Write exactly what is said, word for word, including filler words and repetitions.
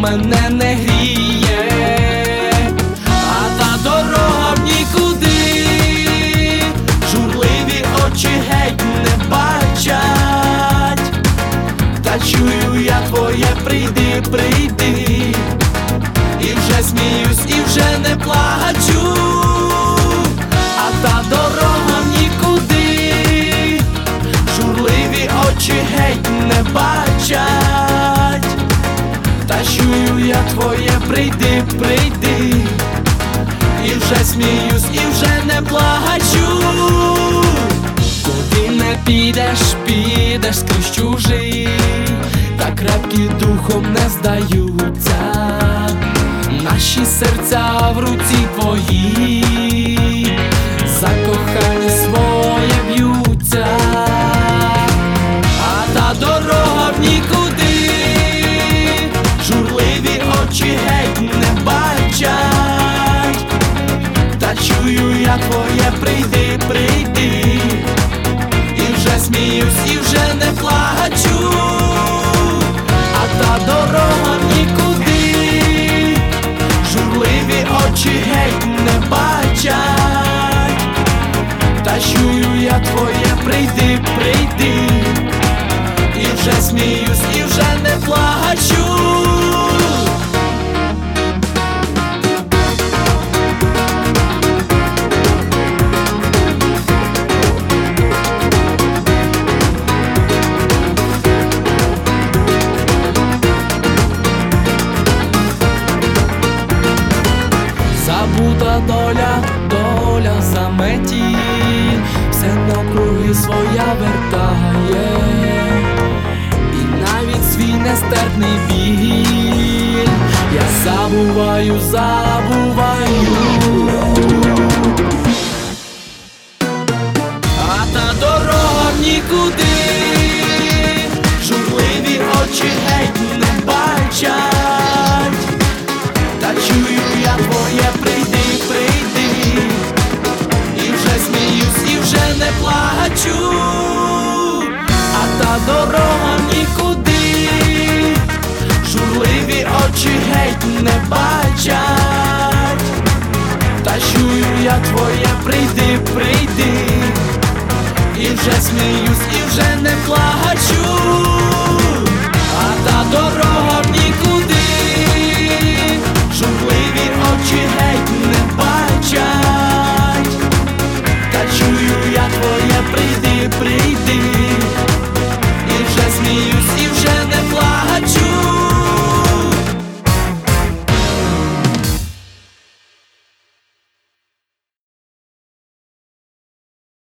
мене не гріє, а та дорога в нікуди, журливі очі геть не бачать, та чую я твоє прийди, прийди, і вже сміюсь, і вже не плачу, а та дорога в нікуди, журливі очі геть не бачать, та чую я твоє прийди, прийди, і вже сміюсь, і вже не плачу. Куди не підеш, підеш скрізь чужий, та крепкі духом не здаються, наші серця в руці твоїй, закохані своє б'ються, а та дорога в нікуди, журливі очі геть не бачать, та чую я твоє прийди, прийди, і вже сміюсь, і вже не плачу, а та дорога в нікуди, журливі очі геть не бачать, та чую я твоє прийди, прийди, і вже сміюсь, і вже не плачу. Забута доля, доля в заметі, все навкруги своя вертає, і навіть свій нестерпний біль я забуваю, забуваю, а та дорога в нікуди, журливі очі геть не бачать, та чую я твоє прийди, прийди, і вже сміюсь, і вже не плачу, а та дорога в нікуди, журливі очі геть не бачать, та чую я твоє прийди, прийди, і вже сміюсь, і вже не плачу, а та дорога